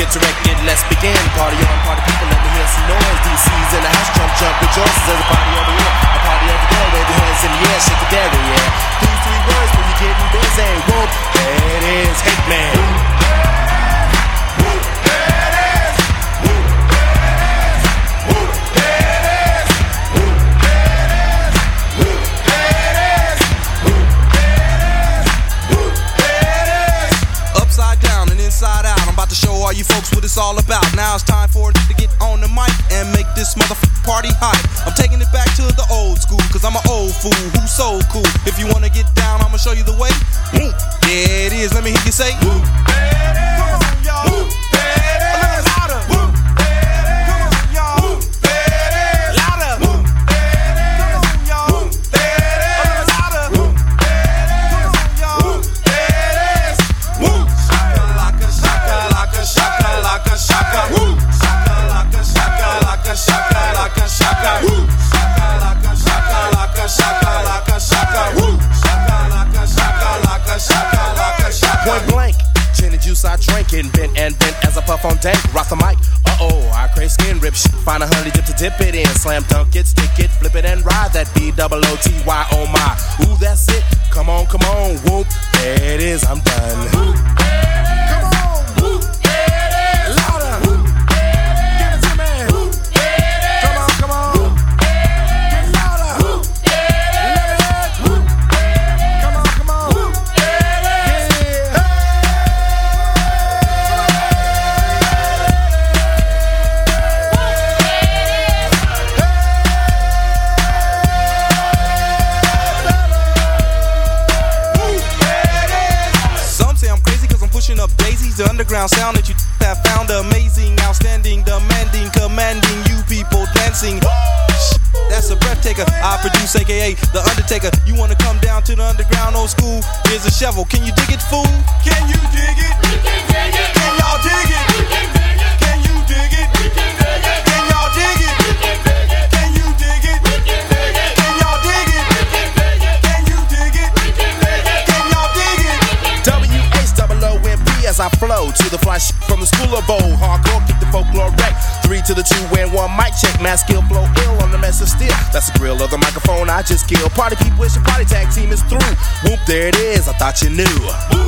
get directed, let's begin. Party on, party people, let me hear some noise. DC's in the house, jump, rejoices. There's a party over here, a party over there. Wave your hands in the air, shake the dairy, yeah. These three words when you're getting busy. Whoop, there it is, hate man. Out. I'm about to show all you folks what it's all about. Now it's time for it to get on the mic and make this motherfucking party hot. I'm taking it back to the old school, cause I'm an old fool who's so cool. If you wanna get down, I'ma show you the way. Yeah, it is. Let me hear you say. Come on, y'all. A little louder. Come on, y'all. Louder. Come on, y'all. A little louder. Come on, y'all. Shaka, shaka, woo. Shaka, laka, shaka, laka, shaka, laka, shaka, woo. Shaka, laka, shaka, laka, shaka, laka, shaka, woo. Shaka, laka, shaka, laka, shaka, laka, shaka. Point blank, gin and juice I drink and bent as I puff on dank. Rock the mic, I crave skin rip shit. Find a honey dip to dip it in. Slam dunk it, stick it, flip it and ride that B-double-O-T-Y, oh my. Ooh, that's it, come on, whoop. There it is, I'm done. The underground sound that you have found amazing, outstanding, demanding, commanding you people dancing. That's a breath taker. I produce, aka The Undertaker. You wanna come down to the underground old school? Here's a shovel. Can you dig it, fool? Can you dig it? We can dig it. Can y'all dig it? We can dig it. Can you dig it? We can dig it. Can y'all dig it? We can dig it. Can you dig it? We can dig it. Can y'all dig it? We can dig it. Can you dig it? We can dig it. Can y'all dig it? W-H-O-O-M-P as I flow to the fly shit from the school of old. Hardcore, kick the folklore wreck. 3 to the 2 and 1 mic check. Mass skill, flow ill on the mess of steel. That's the grill of the microphone I just killed. Party people, it's your party tag team is through. Whoop, there it is, I thought you knew.